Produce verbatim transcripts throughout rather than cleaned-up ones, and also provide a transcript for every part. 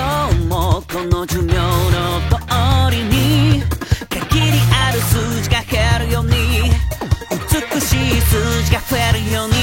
今日もこの寿命の通りに限りある数字が減るように美しい数字が増えるように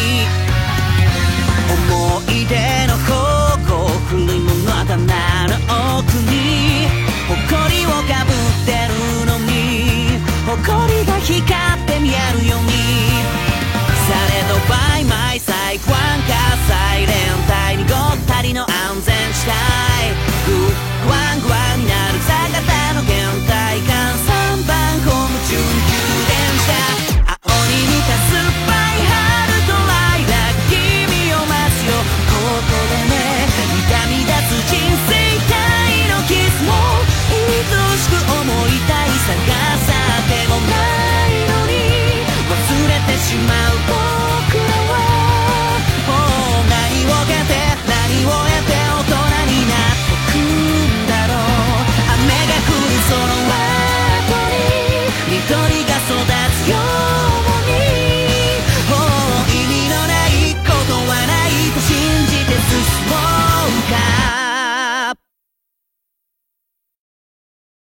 思い出の方向古いもの棚の奥に誇りをかぶってるのに誇りが光って見えるようにされどバイマイサイクワンカーサイレンタイにごったりの安全地帯グッグワングワンになる坂田の原体感さんばんホーム準急電車青に似た酸っぱい春とライラック君を待つよここでね痛み出す人生体のキスも愛しく思いたい探さってもないのに忘れてしまう僕らはもう何を経て何を得て大人になってくんだろう雨が降るその後に緑が育つ